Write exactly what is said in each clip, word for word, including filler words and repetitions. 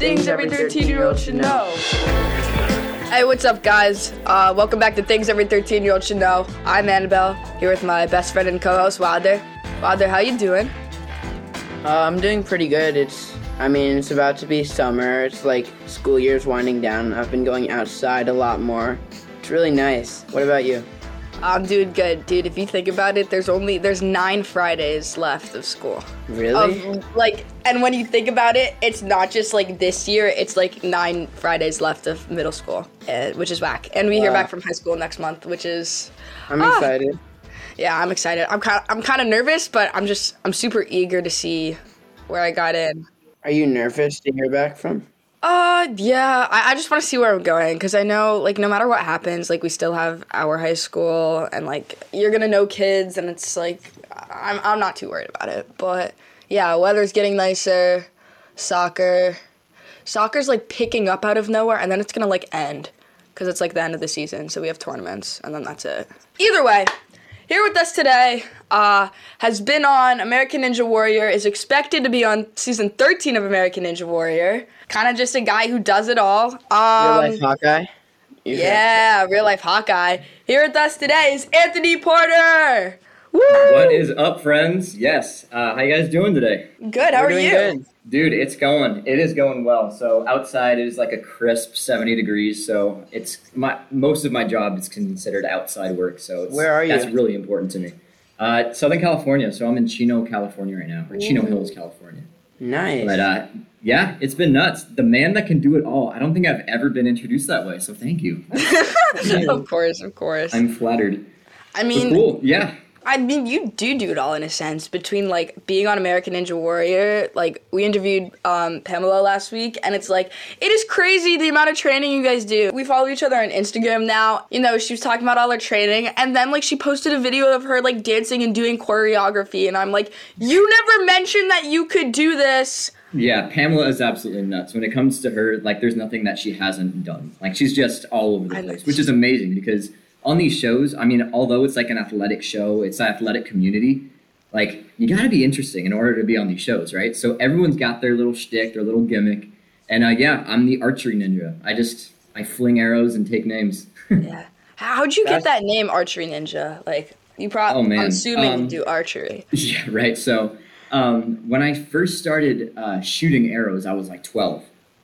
Things every thirteen-year-old should know. Hey, what's up, guys? Uh, welcome back to Things Every thirteen-Year-Old Should Know. I'm Annabelle, here with my best friend and co-host, Wilder. Wilder, how you doing? Uh, I'm doing pretty good. It's, I mean, it's about to be summer. It's like school year's winding down. I've been going outside a lot more. It's really nice. What about you? I'm doing good, dude. If you think about it, there's only, there's nine Fridays left of school. Really? Um, like, and when you think about it, it's not just like this year, it's like nine Fridays left of middle school, uh, which is whack. And we wow. hear back from high school next month, which is... I'm ah, excited. Yeah, I'm excited. I'm kind of, I'm kind of nervous, but I'm just, I'm super eager to see where I got in. Are you nervous to hear back from? Uh, yeah, I, I just want to see where I'm going, because I know, like, no matter what happens, like, we still have our high school, and, like, you're gonna know kids, and it's, like, I'm I'm not too worried about it, but, yeah, weather's getting nicer, soccer, soccer's, like, picking up out of nowhere, and then it's gonna, like, end, because it's, like, the end of the season, so we have tournaments, and then that's it. Either way, here with us today, uh, has been on American Ninja Warrior, is expected to be on season thirteen of American Ninja Warrior. Kind of just a guy who does it all. Um, real life Hawkeye? You yeah, real life Hawkeye. Here with us today is Anthony Porter. Woo! What is up, friends? Yes. Uh, how you guys doing today? Good. How We're are doing you? Good. Dude, it's going. It is going well. So outside it is like a crisp seventy degrees. So it's my most of my job is considered outside work. So it's, where are you? That's really important to me. Uh, Southern California. So I'm in Chino, California right now, or Chino Hills, California. Nice. But uh, yeah, it's been nuts. The man that can do it all. I don't think I've ever been introduced that way. So thank you. Of course, of course. I'm flattered. I mean, but cool. Yeah. I mean, you do do it all in a sense, between, like, being on American Ninja Warrior. Like, we interviewed um, Pamela last week, and it's, like, it is crazy the amount of training you guys do. We follow each other on Instagram now. You know, she was talking about all her training, and then, like, she posted a video of her, like, dancing and doing choreography, and I'm like, you never mentioned that you could do this. Yeah, Pamela is absolutely nuts. When it comes to her, like, there's nothing that she hasn't done. Like, she's just all over the place, which is amazing because... on these shows, I mean, although it's like an athletic show, it's an athletic community, like, you gotta be interesting in order to be on these shows, right? So everyone's got their little shtick, their little gimmick. And uh, yeah, I'm the archery ninja. I just, I fling arrows and take names. Yeah. How'd you get that name, Archery Ninja? Like, you probably, oh, man. I'm assuming um, you do archery. Yeah, right. So um, when I first started uh, shooting arrows, I was like twelve.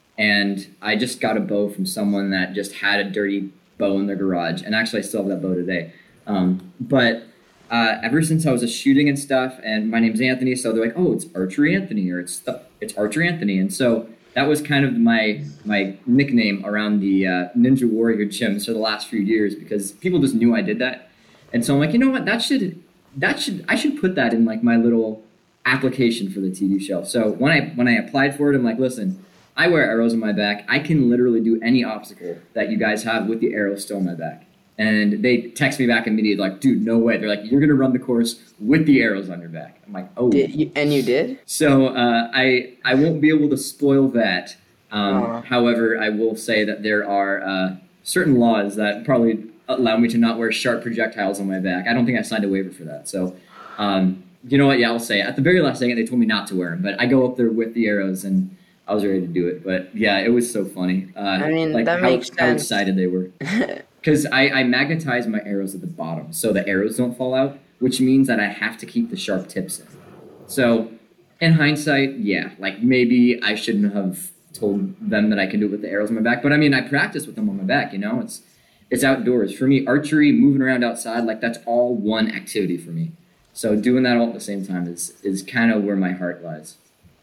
And I just got a bow from someone that just had a dirty bow in their garage, and actually I still have that bow today. Um, but uh, ever since I was a shooting and stuff, and my name's Anthony, so they're like, oh, it's Archery Anthony, or it's the, it's Archery Anthony, and so that was kind of my my nickname around the uh, Ninja Warrior gyms for the last few years because people just knew I did that, and so I'm like, you know what, that should that should I should put that in like my little application for the T V show. So when I when I applied for it, I'm like, listen. I wear arrows on my back. I can literally do any obstacle that you guys have with the arrows still on my back. And they text me back immediately like, dude, no way. They're like, you're going to run the course with the arrows on your back. I'm like, oh. Did you, and you did? So uh, I I won't be able to spoil that. Um, however, I will say that there are uh, certain laws that probably allow me to not wear sharp projectiles on my back. I don't think I signed a waiver for that. So, um, you know what? Yeah, I'll say it. At the very last second, they told me not to wear them. But I go up there with the arrows and I was ready to do it, but yeah, it was so funny. Uh, I mean, like that how, makes sense. How excited they were. Because I, I magnetize my arrows at the bottom so the arrows don't fall out, which means that I have to keep the sharp tips in. So in hindsight, yeah, like maybe I shouldn't have told them that I can do it with the arrows on my back. But I mean, I practice with them on my back, you know? It's it's outdoors. For me, archery, moving around outside, like that's all one activity for me. So doing that all at the same time is, is kind of where my heart lies.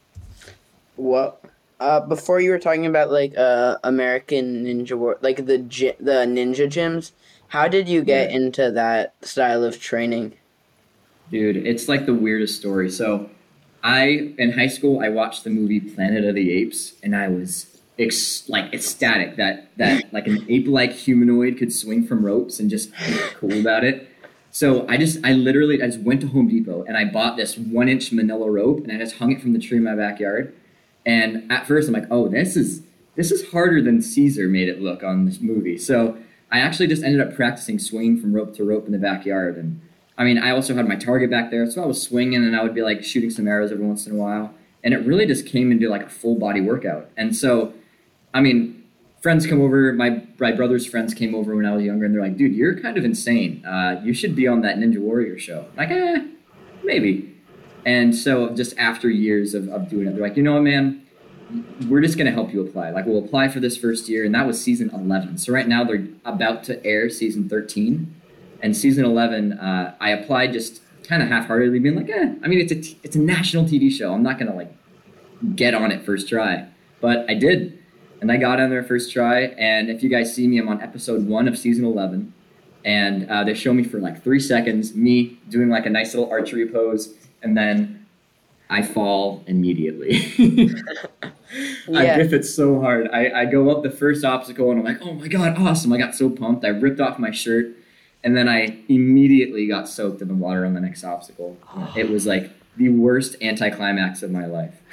What? Uh, before you were talking about like uh American Ninja War, like the gy- the ninja gyms. How did you get yeah. into that style of training? Dude, it's like the weirdest story. So, I in high school I watched the movie Planet of the Apes, and I was ex- like ecstatic that that like an ape-like humanoid could swing from ropes and just be cool about it. So I just I literally I just went to Home Depot and I bought this one-inch Manila rope and I just hung it from the tree in my backyard. And at first I'm like, oh, this is this is harder than Caesar made it look on this movie. So I actually just ended up practicing swinging from rope to rope in the backyard. And I mean, I also had my target back there. So I was swinging and I would be like shooting some arrows every once in a while. and it really just came into like a full body workout. And so, I mean, friends come over, my, my brother's friends came over when I was younger, and they're like, dude, you're kind of insane. Uh, you should be on that Ninja Warrior show. I'm like, eh, maybe. And so just after years of, of doing it, they're like, you know what, man, we're just going to help you apply. Like, we'll apply for this first year, and that was season eleven. So right now they're about to air season thirteen. And season eleven, uh, I applied just kind of half-heartedly, being like, eh, I mean, it's a, t- it's a national T V show. I'm not going to, like, get on it first try. But I did. And I got on there first try. And if you guys see me, I'm on episode one of season eleven. And uh, they show me for, like, three seconds, me doing, like, a nice little archery pose. And then I fall immediately. Yeah. I grip it so hard. I, I go up the first obstacle, and I'm like, oh, my God, awesome. I got so pumped. I ripped off my shirt. And then I immediately got soaked in the water on the next obstacle. It was like the worst anticlimax of my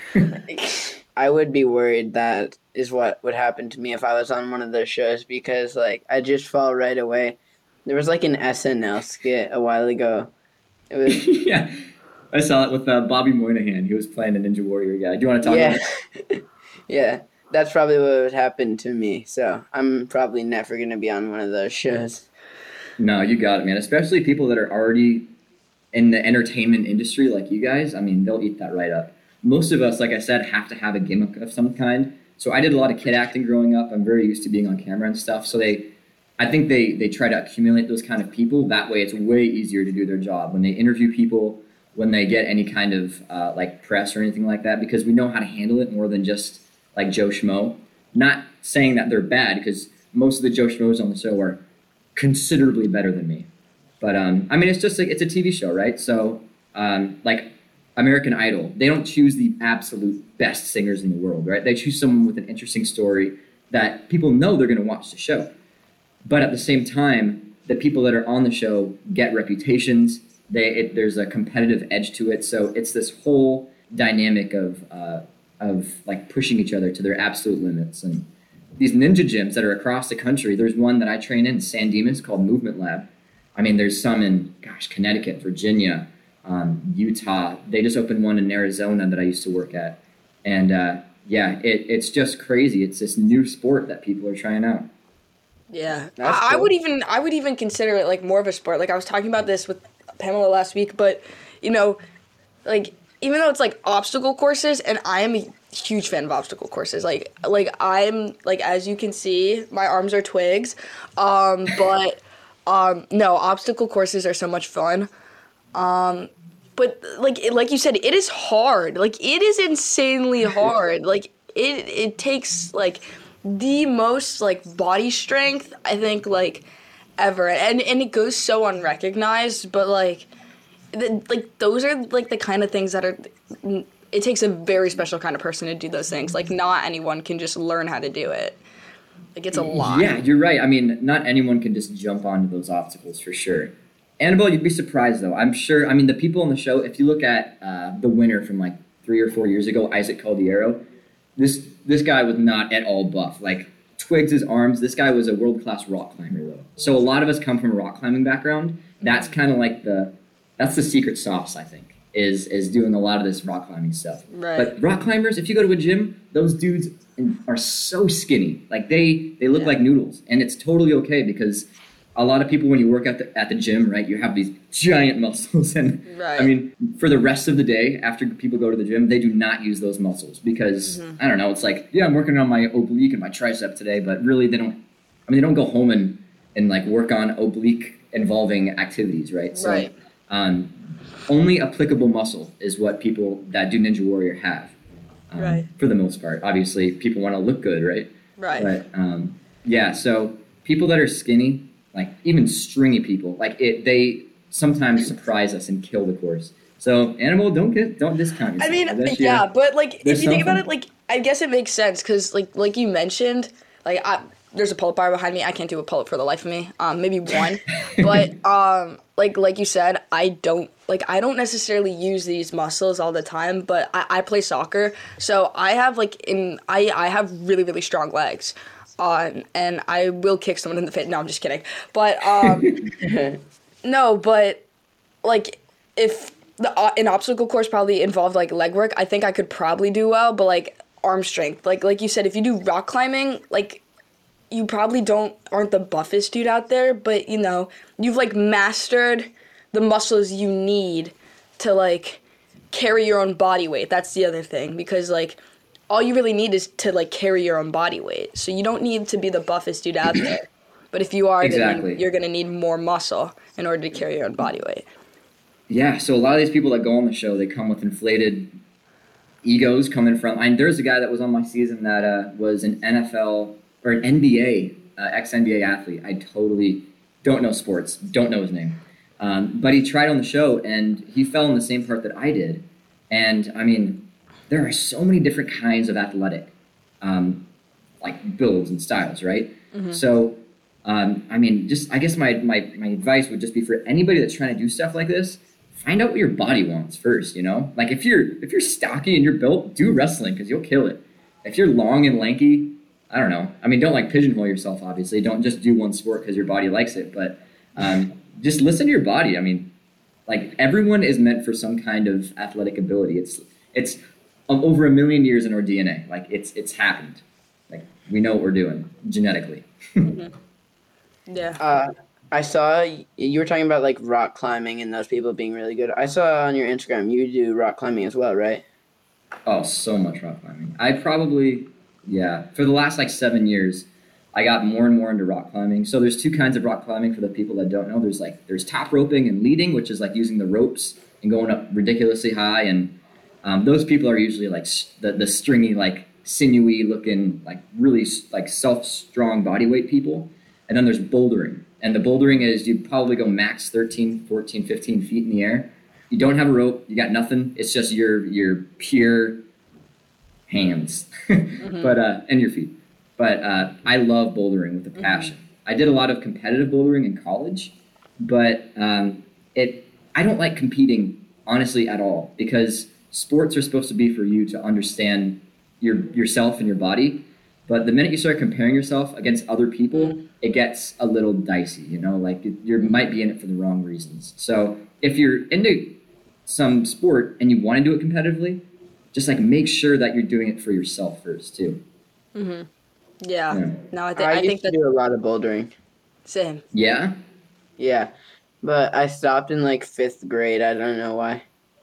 life. I would be worried that is what would happen to me if I was on one of those shows, because like I just fall right away. There was like an S N L skit a while ago. It was Yeah, I saw it with uh, Bobby Moynihan. He was playing a Ninja Warrior guy. Do you want to talk yeah. about it? Yeah, that's probably what would happen to me. So I'm probably never going to be on one of those shows. No, you got it, man. Especially people that are already in the entertainment industry like you guys. I mean, they'll eat that right up. Most of us, like I said, have to have a gimmick of some kind. So I did a lot of kid acting growing up. I'm very used to being on camera and stuff. So they, I think they, they try to accumulate those kind of people. That way it's way easier to do their job when they interview people, when they get any kind of uh, like press or anything like that, because we know how to handle it more than just like Joe Schmo. Not saying that they're bad, because most of the Joe Schmoes on the show are considerably better than me. But um, I mean, it's just like, it's a T V show, right? So um, like American Idol, they don't choose the absolute best singers in the world, right? They choose someone with an interesting story that people know they're going to watch the show. But at the same time, the people that are on the show get reputations. They it, there's a competitive edge to it. So it's this whole dynamic of uh, of like pushing each other to their absolute limits. And these ninja gyms that are across the country, there's one that I train in, San Dimas, called Movement Lab. I mean, there's some in, gosh, Connecticut, Virginia, um, Utah. They just opened one in Arizona that I used to work at. And uh, yeah, it, it's just crazy. It's this new sport that people are trying out. Yeah, That's I, I cool. would even I would even consider it like more of a sport. Like I was talking about this with Pamela last week, but you know, like even though it's like obstacle courses, and I am a huge fan of obstacle courses. Like like I'm like, as you can see, my arms are twigs. Um, but um, no, obstacle courses are so much fun. Um, but like it, like you said, it is hard. Like it is insanely hard. Like it it takes like the most like body strength I think like ever, and and it goes so unrecognized, but like the, like those are like the kind of things that are, it takes a very special kind of person to do those things. Like not anyone can just learn how to do it. Like it's a lot. Yeah, you're right. I mean, not anyone can just jump onto those obstacles for sure. Annabelle, you'd be surprised though. I'm sure. I mean, the people on the show, if you look at uh, the winner from like three or four years ago, Isaac Caldiero, this this guy was not at all buff. Like twigs his arms. This guy was a world-class rock climber though. So a lot of us come from a rock climbing background. That's kind of like the that's the secret sauce, I think, is is doing a lot of this rock climbing stuff. Right. But rock climbers, if you go to a gym, those dudes are so skinny. Like they they look Yeah. like noodles, and it's totally okay because a lot of people, when you work at the at the gym, right, you have these giant muscles, and Right. I mean, for the rest of the day after people go to the gym, they do not use those muscles because Mm-hmm. I don't know. It's like, yeah, I'm working on my oblique and my tricep today, but really they don't. I mean, they don't go home and and like work on oblique involving activities, right? So, Right. Um, only applicable muscle is what people that do Ninja Warrior have. Um, Right. For the most part, obviously, people want to look good, right? Right. But um, yeah, so people that are skinny, like even stringy people, like it, they sometimes surprise us and kill the course. So animal, don't get, don't discount yourself. I mean, bet you- yeah, but like there's if you think about something. it, like I guess it makes sense because like like you mentioned, like I, there's a pull-up bar behind me. I can't do a pull-up for the life of me. Um, maybe one, but um, like like you said, I don't like I don't necessarily use these muscles all the time. But I, I play soccer, so I have like in I I have really really strong legs. Um, and I will kick someone in the face. No, I'm just kidding. But um, no, but like if the uh, an obstacle course probably involved like leg work. I think I could probably do well, but like arm strength, like like you said, if you do rock climbing, like you probably don't aren't the buffest dude out there, but you know you've like mastered the muscles you need to like carry your own body weight. That's the other thing, because like all you really need is to like carry your own body weight. So you don't need to be the buffest dude out there. But if you are, Exactly. then you're going to need more muscle in order to carry your own body weight. Yeah, so a lot of these people that go on the show, they come with inflated egos coming from. I mean, there's a guy that was on my season that uh, was an N F L or an N B A, uh, ex-N B A athlete. I totally don't know sports, don't know his name. Um, but he tried on the show, and he fell in the same part that I did. And, I mean, there are so many different kinds of athletic, um, like, builds and styles, right? Mm-hmm. So, um, I mean, just I guess my, my, my advice would just be for anybody that's trying to do stuff like this, find out what your body wants first, you know? Like, if you're if you're stocky and you're built, do wrestling because you'll kill it. If you're long and lanky, I don't know. I mean, don't, like, pigeonhole yourself, obviously. Don't just do one sport because your body likes it. But um, just listen to your body. I mean, like, everyone is meant for some kind of athletic ability. It's it's um, over a million years in our D N A. Like, it's it's happened. Like, we know what we're doing genetically. Mm-hmm. Yeah. Uh, I saw you were talking about like rock climbing and those people being really good. I saw on your Instagram you do rock climbing as well, right? Oh, so much rock climbing. I probably, yeah, for the last like seven years, I got more and more into rock climbing. So there's two kinds of rock climbing for the people that don't know. There's like, there's top roping and leading, which is like using the ropes and going up ridiculously high. And um, those people are usually like the, the stringy, like sinewy looking, like really like self-strong body weight people. And then there's bouldering. And the bouldering is you probably go max thirteen, fourteen, fifteen feet in the air. You don't have a rope. You got nothing. It's just your your pure hands mm-hmm. but uh, and your feet. But uh, I love bouldering with a passion. Mm-hmm. I did a lot of competitive bouldering in college, but um, it I don't like competing, honestly, at all, because sports are supposed to be for you to understand your yourself and your body. But the minute you start comparing yourself against other people, mm-hmm. it gets a little dicey, you know, like you might be in it for the wrong reasons. So if you're into some sport and you want to do it competitively, just like make sure that you're doing it for yourself first too. Mm-hmm. Yeah. yeah. No, I, th- I, I used think to that do a lot of bouldering. Same. Yeah? Yeah. But I stopped in like fifth grade. I don't know why.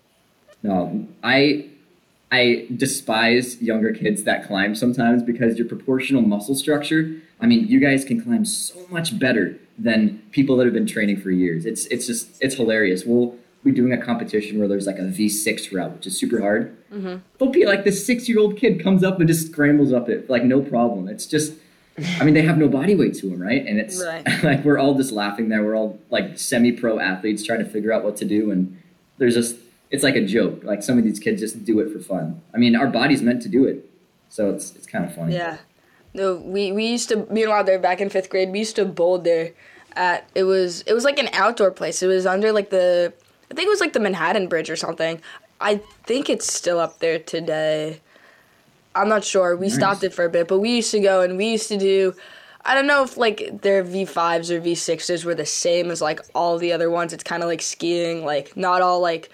No, I... I despise younger kids that climb sometimes because your proportional muscle structure, I mean, you guys can climb so much better than people that have been training for years. It's it's just, it's hilarious. We'll be doing a competition where there's like a V six route, which is super hard. Mm-hmm. There'll be like this six-year-old kid comes up and just scrambles up it, like no problem. It's just, I mean, they have no body weight to them, right? And it's right. like we're all just laughing there. We're all like semi-pro athletes trying to figure out what to do. And there's just, it's like a joke. Like some of these kids just do it for fun. I mean, our body's meant to do it. So it's it's kind of funny. Yeah. No, we, we used to, meanwhile, there back in fifth grade, we used to boulder at, it was, it was like an outdoor place. It was under like the, I think it was like the Manhattan Bridge or something. I think it's still up there today. I'm not sure. We nice. stopped it for a bit, but we used to go and we used to do, I don't know if like their V fives or V sixes were the same as like all the other ones. It's kind of like skiing, like not all like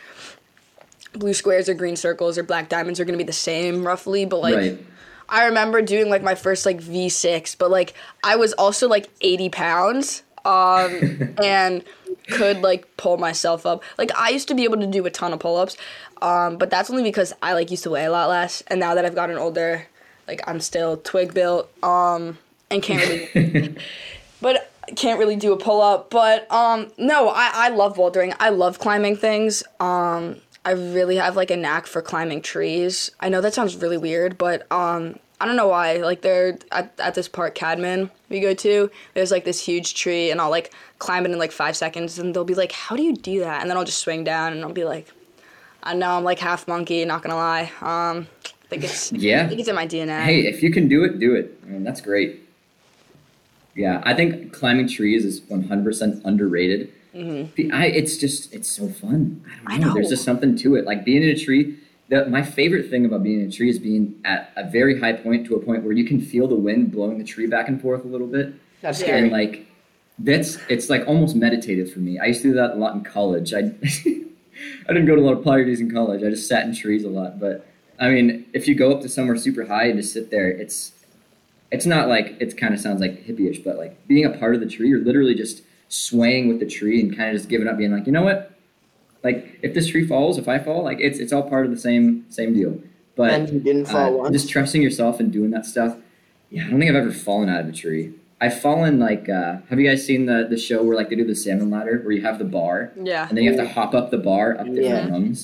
blue squares or green circles or black diamonds are going to be the same roughly, but like right. I remember doing like my first like V six, but like I was also like eighty pounds um, and could like pull myself up. Like I used to be able to do a ton of pull-ups, um, but that's only because I like used to weigh a lot less, and now that I've gotten older, like I'm still twig built um, and can't really but can't really do a pull-up. But um, no, I, I love bouldering. I love climbing things. Um, I really have like a knack for climbing trees. I know that sounds really weird, but um, I don't know why. Like there at, at this park, Cadman, we go to, there's like this huge tree, and I'll like climb it in like five seconds, and they'll be like, "How do you do that?" And then I'll just swing down, and I'll be like, "I know I'm like half monkey, not gonna lie." Um, I think it's yeah. I think it's in my D N A. Hey, if you can do it, do it. I mean, that's great. Yeah, I think climbing trees is one hundred percent underrated. Mm-hmm. I, it's just, it's so fun. I don't know. I know. There's just something to it. Like being in a tree, the, my favorite thing about being in a tree is being at a very high point to a point where you can feel the wind blowing the tree back and forth a little bit. That's scary. And like, that's, it's like almost meditative for me. I used to do that a lot in college. I I didn't go to a lot of parties in college. I just sat in trees a lot. But I mean, if you go up to somewhere super high and just sit there, it's it's not like, it kind of sounds like hippie-ish, but like being a part of the tree, you're literally just swaying with the tree and kind of just giving up, being like, you know what? Like if this tree falls, if I fall, like it's it's all part of the same same deal. But And you didn't fall uh, once? just trusting yourself and doing that stuff. Yeah, I don't think I've ever fallen out of a tree. I've fallen like, uh, have you guys seen the the show where like they do the salmon ladder, where you have the bar Yeah. and then you have to hop up the bar up different Yeah. rungs?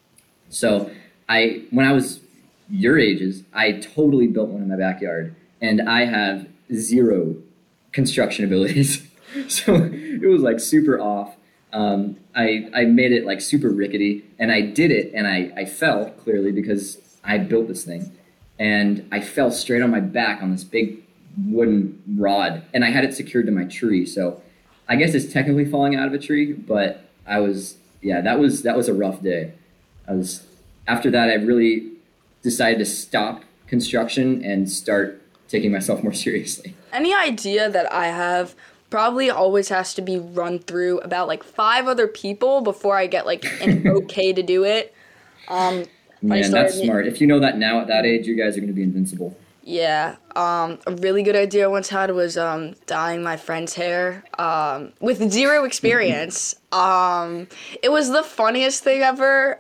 So I, when I was your ages, I totally built one in my backyard, and I have zero construction abilities. So it was like super off. Um, I I made it like super rickety, and I did it, and I, I fell clearly because I built this thing, and I fell straight on my back on this big wooden rod, and I had it secured to my tree. So I guess it's technically falling out of a tree, but I was, yeah, that was that was a rough day. I was after that I really decided to stop construction and start taking myself more seriously. Any idea that I have probably always has to be run through about like five other people before I get like an okay to do it. Um, when I Man, that's started- smart. If you know that now at that age, you guys are going to be invincible. Yeah, um, a really good idea I once had was um, dyeing my friend's hair um, with zero experience. um, it was the funniest thing ever.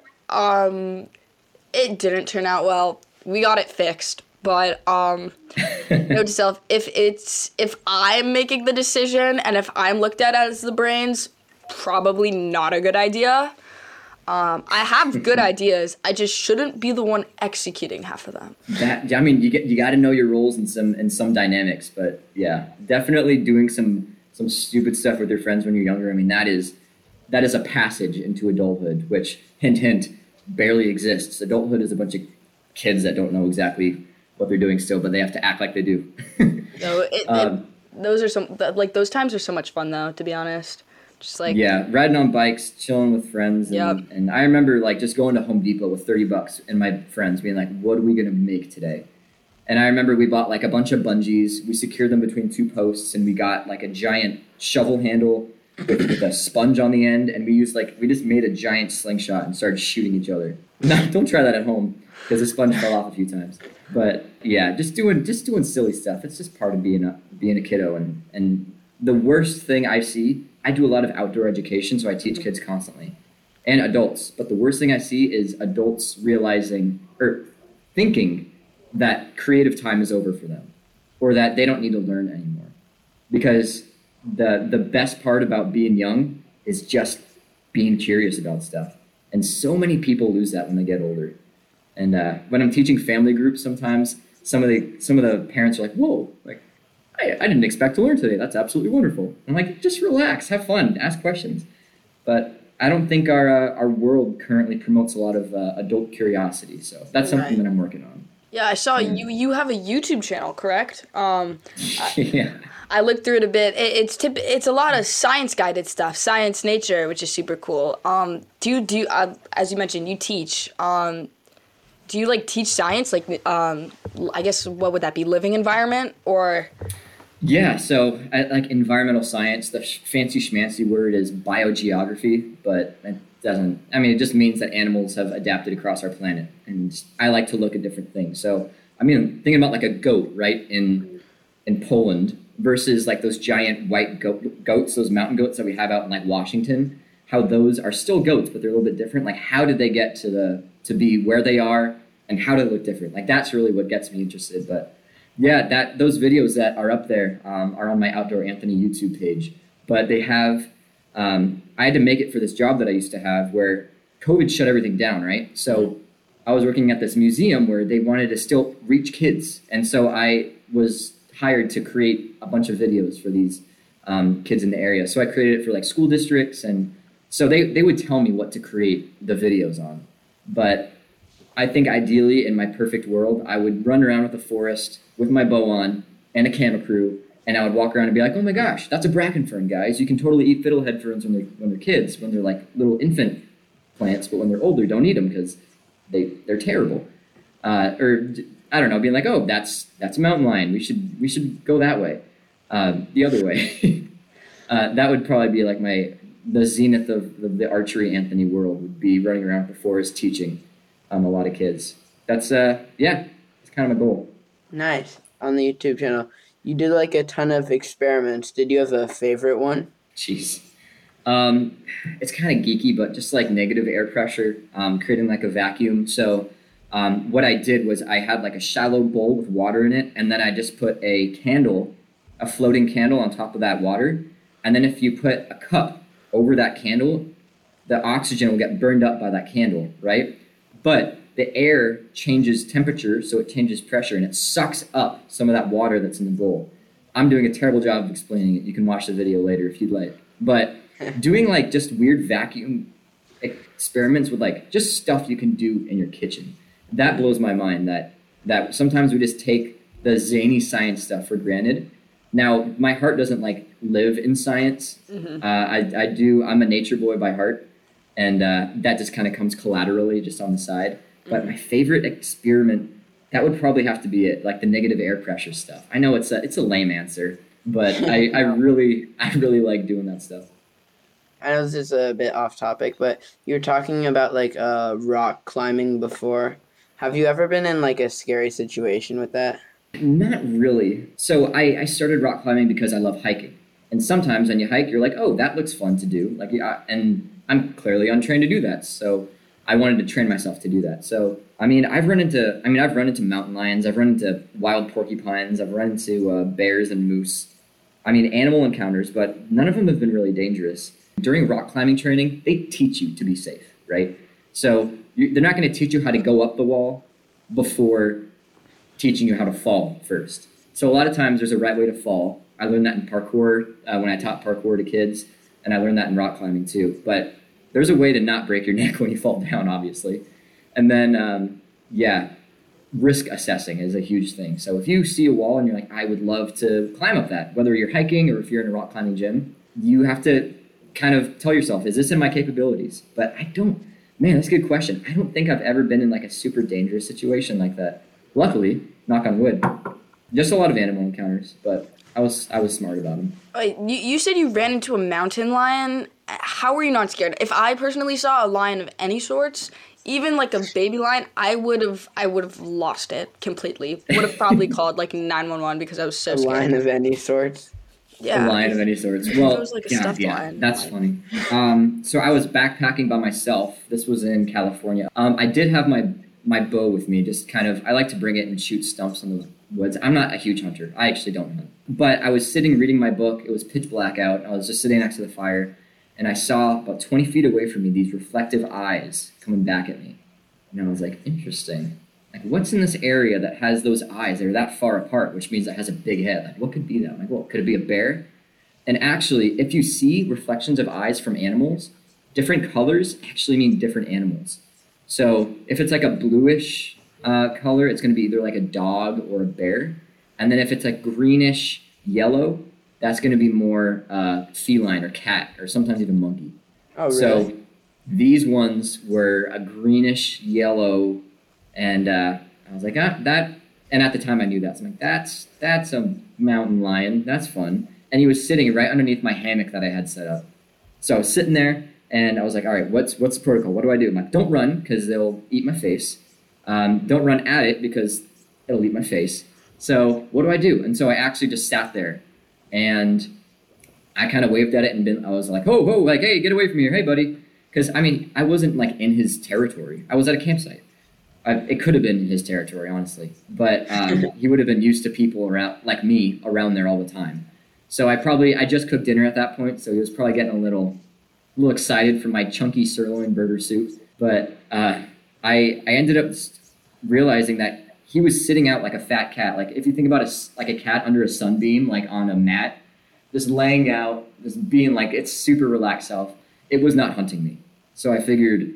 Um, it didn't turn out well. We got it fixed, but um, note to self: if it's if I'm making the decision and if I'm looked at as the brains, probably not a good idea. Um, I have good ideas. I just shouldn't be the one executing half of them. That I mean, you get you got to know your roles in some in some dynamics, but yeah, definitely doing some some stupid stuff with your friends when you're younger. I mean, that is that is a passage into adulthood, which hint hint barely exists. Adulthood is a bunch of kids that don't know exactly what they're doing still, but they have to act like they do. So it, Um, it, those are some th- like those times are so much fun though. To be honest, just like Yeah, riding on bikes, chilling with friends. And, Yep. and I remember like just going to Home Depot with thirty bucks and my friends being like, what are we going to make today? And I remember we bought like a bunch of bungees. We secured them between two posts, and we got like a giant shovel handle with, with a sponge on the end. And we used like, we just made a giant slingshot and started shooting each other. No, don't try that at home because the sponge fell off a few times. But yeah, just doing, just doing silly stuff. It's just part of being a, being a kiddo. And, and the worst thing I see, I do a lot of outdoor education, so I teach kids constantly and adults. But the worst thing I see is adults realizing or thinking that creative time is over for them or that they don't need to learn anymore. Because the the best part about being young is just being curious about stuff. And so many people lose that when they get older. And uh, when I'm teaching family groups, sometimes some of the some of the parents are like, "Whoa, like I, I didn't expect to learn today. That's absolutely wonderful." I'm like, just relax, have fun, ask questions. But I don't think our uh, our world currently promotes a lot of uh, adult curiosity. So that's something Right. that I'm working on. yeah. I saw you. You have a YouTube channel, correct? Um, Yeah. I looked through it a bit. It, it's tip. It's a lot of science guided stuff, science, nature, which is super cool. Um, do you do you, uh, as you mentioned, you teach. Um, do you like teach science? Like, um, I guess what would that be? Living environment or? Yeah, so at, like environmental science, the sh- fancy schmancy word is biogeography, but it doesn't, I mean, it just means that animals have adapted across our planet. And I like to look at different things. So, I mean, thinking about like a goat, right, in in Poland versus like those giant white goat, goats, those mountain goats that we have out in like Washington, how those are still goats, but they're a little bit different. Like, how did they get to the, to be where they are and how do they look different? Like, that's really what gets me interested. But yeah, that those videos that are up there um, are on my Outdoor Anthony YouTube page. But they have, um, I had to make it for this job that I used to have where COVID shut everything down, right? So I was working at this museum where they wanted to still reach kids. And so I was hired to create a bunch of videos for these um, kids in the area. So I created it for like school districts. And so they, they would tell me what to create the videos on. But I think ideally in my perfect world, I would run around with the forest with my bow on and a camera crew, and I would walk around and be like, "Oh my gosh, that's a bracken fern, guys! You can totally eat fiddlehead ferns when they're when they're kids, when they're like little infant plants, but when they're older, don't eat them because they they're terrible." Uh, or I don't know, being like, "Oh, that's that's a mountain lion. We should we should go that way, um, the other way." uh, that would probably be like my the zenith of the, the archery Anthony world would be running around the forest teaching um, a lot of kids. That's, uh, yeah, it's kind of my goal. Nice. On the YouTube channel, you did like a ton of experiments. Did you have a favorite one? Jeez. Um, it's kind of geeky, but just like negative air pressure, um, creating like a vacuum. So um, what I did was I had like a shallow bowl with water in it, and then I just put a candle, a floating candle on top of that water. And then if you put a cup over that candle, the oxygen will get burned up by that candle, right? But the air changes temperature, so it changes pressure, and it sucks up some of that water that's in the bowl. I'm doing a terrible job of explaining it. You can watch the video later if you'd like. But doing like just weird vacuum experiments with like just stuff you can do in your kitchen, that blows my mind, that that sometimes we just take the zany science stuff for granted. Now, my heart doesn't like live in science. Mm-hmm. Uh, I, I do. I'm a nature boy by heart, and uh, that just kind of comes collaterally just on the side. But my favorite experiment, that would probably have to be it, like the negative air pressure stuff. I know it's a, it's a lame answer, but I, I really I really like doing that stuff. I know this is a bit off topic, but you were talking about like uh, rock climbing before. Have you ever been in like a scary situation with that? Not really. So I, I started rock climbing because I love hiking. And sometimes when you hike, you're like, oh, that looks fun to do. Like, yeah, and I'm clearly untrained to do that. So I wanted to train myself to do that. So, I mean, I've run into, I mean, I've run into mountain lions. I've run into wild porcupines. I've run into uh, bears and moose. I mean, animal encounters, but none of them have been really dangerous. During rock climbing training, they teach you to be safe, right? So you, they're not going to teach you how to go up the wall before teaching you how to fall first. So a lot of times there's a right way to fall. I learned that in parkour uh, when I taught parkour to kids, and I learned that in rock climbing too. But there's a way to not break your neck when you fall down, obviously. And then, um, yeah, risk assessing is a huge thing. So if you see a wall and you're like, I would love to climb up that, whether you're hiking or if you're in a rock climbing gym, you have to kind of tell yourself, is this in my capabilities? But I don't, man, that's a good question. I don't think I've ever been in like a super dangerous situation like that. Luckily, knock on wood, just a lot of animal encounters, but I was I was smart about them. Wait, you, you said you ran into a mountain lion. How were you not scared? If I personally saw a lion of any sorts, even like a baby lion, I would have I would have lost it completely. Would have probably called like nine one one because I was so a scared. lion of any sorts? Yeah. A lion of any sorts. Well, it was like a yeah, stuffed yeah, lion. That's funny. Um, so I was backpacking by myself. This was in California. Um, I did have my my bow with me, just kind of, I like to bring it and shoot stumps in the woods. I'm not a huge hunter. I actually don't hunt. But I was sitting reading my book. It was pitch black out. I was just sitting next to the fire, and I saw about twenty feet away from me these reflective eyes coming back at me. And I was like, interesting. Like, what's in this area that has those eyes? They're that far apart, which means it has a big head. Like, what could be that? I'm like, well, could it be a bear? And actually, if you see reflections of eyes from animals, different colors actually mean different animals. So if it's like a bluish uh, color, it's going to be either like a dog or a bear. And then if it's like greenish yellow, that's going to be more uh, feline or cat or sometimes even monkey. Oh, really? So these ones were a greenish yellow, and uh, I was like, ah, that. And at the time I knew that. So I'm like, that's that's a mountain lion. That's fun. And he was sitting right underneath my hammock that I had set up. So I was sitting there. And I was like, all right, what's what's the protocol? What do I do? I'm like, don't run because they'll eat my face. Um, don't run at it because it'll eat my face. So what do I do? And so I actually just sat there, and I kind of waved at it, and been, I was like, ho, ho, like, hey, get away from here, hey, buddy. Because, I mean, I wasn't like in his territory. I was at a campsite. I, it could have been his territory, honestly. But um, he would have been used to people around like me around there all the time. So I probably, I just cooked dinner at that point, so he was probably getting a little... a little excited for my chunky sirloin burger soup, but uh, I I ended up realizing that he was sitting out like a fat cat. Like if you think about a, like a cat under a sunbeam, like on a mat, just laying out, just being like its super relaxed self. It was not hunting me, so I figured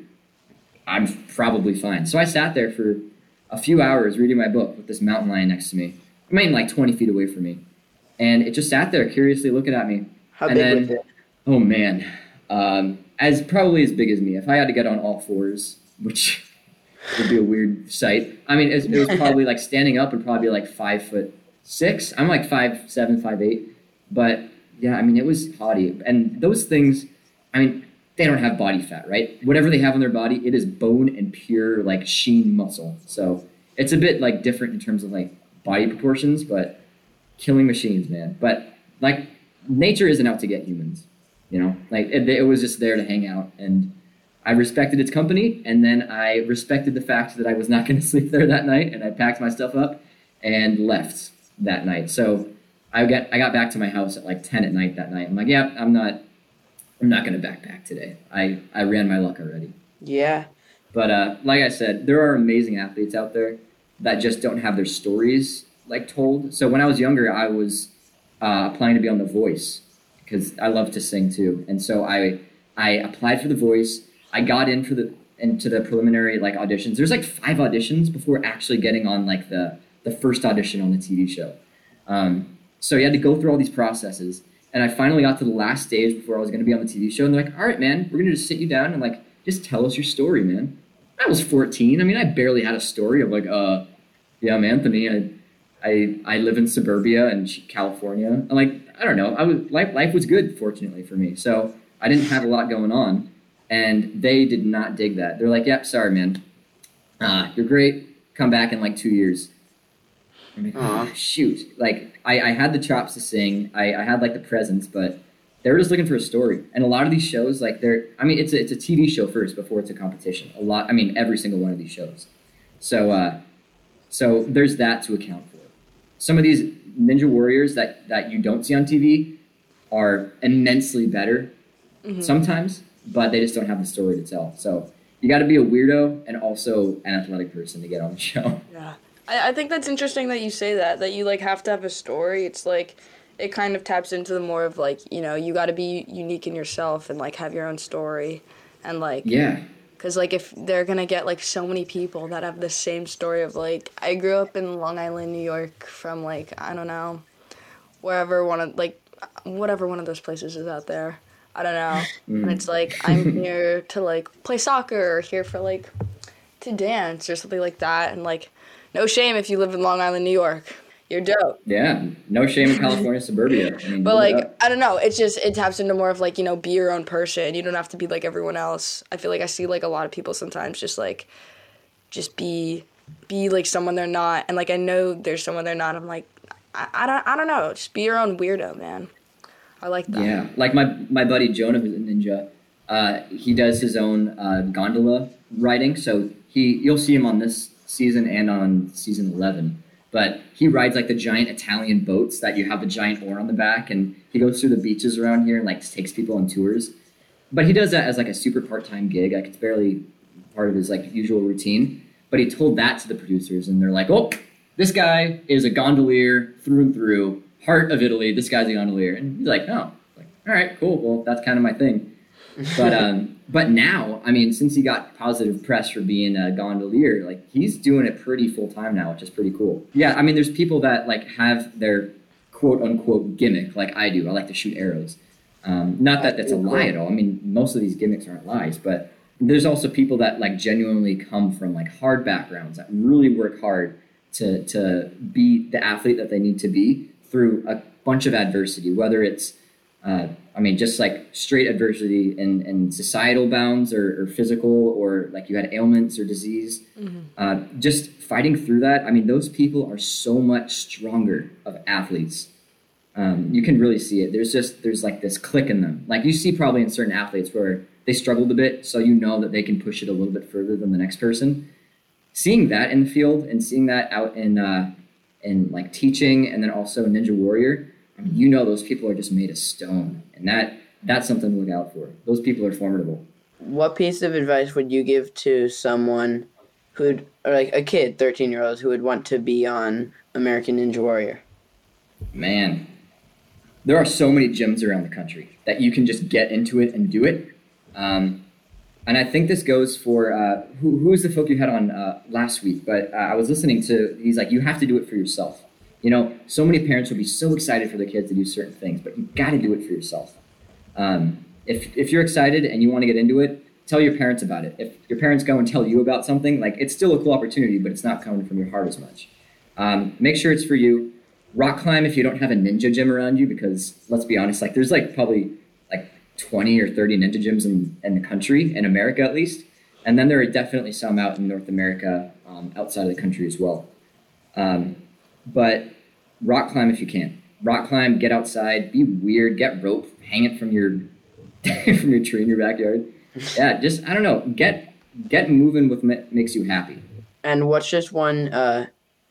I'm probably fine. So I sat there for a few hours reading my book with this mountain lion next to me. I mean, like twenty feet away from me, and it just sat there curiously looking at me. How and big then, was it? Oh man. Um, as probably as big as me. If I had to get on all fours, which would be a weird sight. I mean, it, it was probably like standing up would probably be like five foot six. I'm like five seven, five eight. But yeah, I mean, it was haughty. And those things, I mean, they don't have body fat, right? Whatever they have on their body, it is bone and pure like sheen muscle. So it's a bit like different in terms of like body proportions, but killing machines, man. But like nature isn't out to get humans, you know, like it, it was just there to hang out, and I respected its company. And then I respected the fact that I was not going to sleep there that night, and I packed my stuff up and left that night. So I got, I got back to my house at like ten at night that night. I'm like, yeah, I'm not, I'm not going to backpack today. I, I ran my luck already. Yeah. But uh, like I said, there are amazing athletes out there that just don't have their stories like told. So when I was younger, I was uh, applying to be on The Voice because I love to sing too. And so I I applied for The Voice. I got in for the into the preliminary like auditions. There's like five auditions before actually getting on like the the first audition on the T V show. Um, so you had to go through all these processes. And I finally got to the last stage before I was going to be on the T V show. And they're like, all right, man, we're going to just sit you down and like just tell us your story, man. I was fourteen. I mean, I barely had a story of like, uh, yeah, I'm Anthony. I, I, I live in suburbia in California. I'm like, I don't know. I was life, life was good, fortunately for me. So I didn't have a lot going on, and they did not dig that. They're like, yep, sorry, man. Uh, you're great. Come back in like two years. I'm like, oh, shoot. Like I, I had the chops to sing. I, I had like the presence, but they were just looking for a story. And a lot of these shows, like they're, I mean, it's a, it's a T V show first before it's a competition. A lot, I mean, every single one of these shows. So, uh, so there's that to account for. Some of these Ninja Warriors that, that you don't see on T V are immensely better mm-hmm. sometimes, but they just don't have the story to tell. So you got to be a weirdo and also an athletic person to get on the show. Yeah. I, I think that's interesting that you say that, that you like have to have a story. It's like, it kind of taps into the more of like, you know, you got to be unique in yourself and like have your own story and like, yeah. Because like if they're going to get like so many people that have the same story of like, I grew up in Long Island, New York from like, I don't know, wherever one of like, whatever one of those places is out there. I don't know. Mm. And it's like, I'm here to like play soccer or here for like to dance or something like that. And like, no shame if you live in Long Island, New York. You're dope. Yeah, no shame in California suburbia. I mean, but like, I don't know. It's just, it taps into more of like, you know, be your own person. You don't have to be like everyone else. I feel like I see like a lot of people sometimes just like, just be, be like someone they're not. And like, I know there's someone they're not. I'm like, I, I don't, I don't know. Just be your own weirdo, man. I like that. Yeah, like my my buddy Jonah, who's a ninja. Uh, he does his own uh, gondola riding. So he, you'll see him on this season and on season eleven. But he rides like the giant Italian boats that you have the giant oar on the back, and he goes through the beaches around here and like takes people on tours. But he does that as like a super part-time gig. Like it's barely part of his like usual routine. But he told that to the producers, and they're like, "Oh, this guy is a gondolier through and through, heart of Italy. This guy's a gondolier." And he's like, "Oh, like all right, cool. Well, that's kind of my thing." But um, but now, I mean, since he got positive press for being a gondolier, like he's doing it pretty full time now, which is pretty cool. Yeah, I mean, there's people that like have their quote unquote gimmick, like I do. I like to shoot arrows. Um, not that that's a lie at all. I mean, most of these gimmicks aren't lies, but there's also people that like genuinely come from like hard backgrounds that really work hard to to be the athlete that they need to be through a bunch of adversity, whether it's Uh, I mean, just like straight adversity in, in societal bounds or, or physical, or like you had ailments or disease. Mm-hmm. Uh, just fighting through that. I mean, those people are so much stronger of athletes. Um, you can really see it. There's just, there's like this click in them. Like you see probably in certain athletes where they struggled a bit, so you know that they can push it a little bit further than the next person. Seeing that in the field and seeing that out in, uh, in like teaching and then also Ninja Warrior, I mean, you know those people are just made of stone, and that that's something to look out for. Those people are formidable. What piece of advice would you give to someone who'd, or like a kid, thirteen-year-old, who would want to be on American Ninja Warrior? Man, there are so many gyms around the country that you can just get into it and do it. Um, and I think this goes for, uh, who, who was the folk you had on uh, last week? But uh, I was listening to, he's like, you have to do it for yourself. You know, so many parents would be so excited for their kids to do certain things, but you got to do it for yourself. Um, if if you're excited and you want to get into it, tell your parents about it. If your parents go and tell you about something, like it's still a cool opportunity, but it's not coming from your heart as much. Um, make sure it's for you. Rock climb if you don't have a ninja gym around you, because let's be honest, like there's like probably like twenty or thirty ninja gyms in, in the country, in America at least. And then there are definitely some out in North America, um, outside of the country as well. Um, but rock climb if you can. Rock climb, get outside, be weird, get rope, hang it from your from your tree in your backyard. Yeah, just, I don't know, get get moving with what makes you happy. And what's just one uh,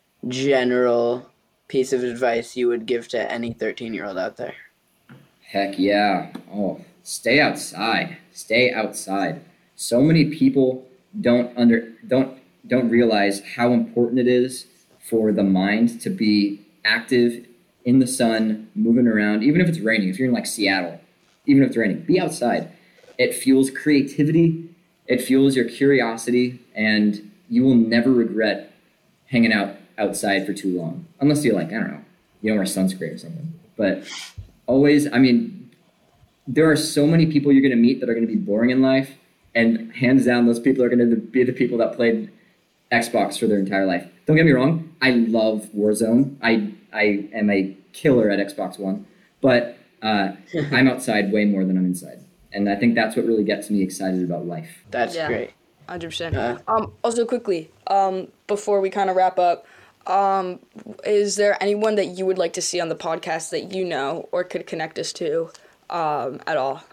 general piece of advice you would give to any thirteen-year-old out there? Heck yeah. Oh, stay outside. Stay outside. So many people don't under don't don't realize how important it is for the mind to be active in the sun, moving around, even if it's raining. If you're in like Seattle, even if it's raining, be outside. It fuels creativity, it fuels your curiosity, and you will never regret hanging out outside for too long. Unless you're like, I don't know, you don't wear sunscreen or something. But always, I mean, there are so many people you're going to meet that are going to be boring in life, and hands down, those people are going to be the people that played Xbox for their entire life. Don't get me wrong, I love Warzone. I I am a killer at Xbox One, but uh, I'm outside way more than I'm inside. And I think that's what really gets me excited about life. That's Yeah. great. one hundred percent. Uh, Um, also, quickly, um, before we kind of wrap up, um, is there anyone that you would like to see on the podcast that you know or could connect us to um, at all?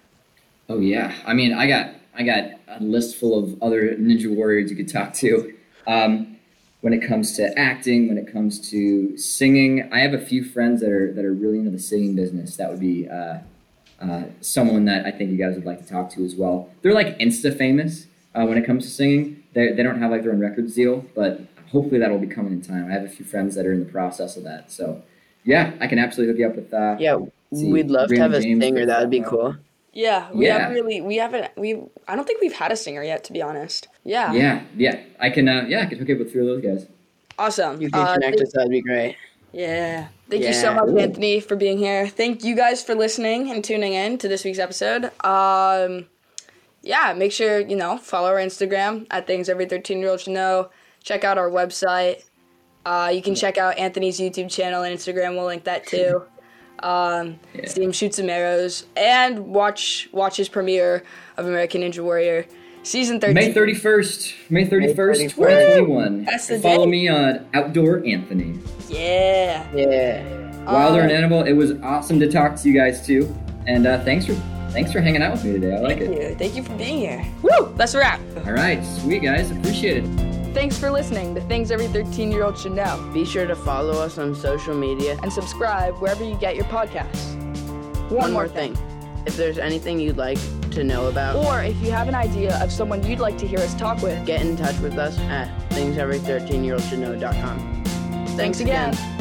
Oh yeah, I mean, I got I got a list full of other Ninja Warriors you could talk to. Um, when it comes to acting, when it comes to singing, I have a few friends that are that are really into the singing business. That would be uh, uh, someone that I think you guys would like to talk to as well. They're like Insta famous uh, when it comes to singing. They they don't have like their own records deal, but hopefully that'll be coming in time. I have a few friends that are in the process of that. So yeah, I can absolutely hook you up with uh, Yeah, see, we'd love to have a Brandon James singer. for That would be that. cool. Yeah, we Yeah. haven't really, we haven't, we, I don't think we've had a singer yet, to be honest. Yeah. Yeah, yeah, I can. Uh, yeah, I can hook you up with three of those guys. Awesome. You can Uh, connect thank- us. That'd be great. Yeah. Thank you so Yeah. much, Ooh. Anthony, for being here. Thank you guys for listening and tuning in to this week's episode. Um, yeah, make sure, you know, follow our Instagram at Things Every thirteen-Year-Old Should Know. Check out our website. Uh, you can check out Anthony's YouTube channel and Instagram. We'll link that too. Um, Yeah. See him shoot some arrows. And watch watch his premiere of American Ninja Warrior Season thirteen. May thirty-first, May thirty-first, May twenty thirty-first. twenty-one. That's the Follow day. me on Outdoor Anthony. Yeah. Yeah. Wilder Uh, and Animal, it was awesome to talk to you guys too. And uh, thanks for thanks for hanging out with me today. I like Thank it. you. Thank you for being here. Woo! That's a wrap. All right, sweet guys, appreciate it. Thanks for listening to Things Every thirteen-Year-Old Should Know. Be sure to follow us on social media. And subscribe wherever you get your podcasts. One more thing. If there's anything you'd like to know about, Or if you have an idea of someone you'd like to hear us talk with, get in touch with us at things every thirteen year old should know dot com. thanks again.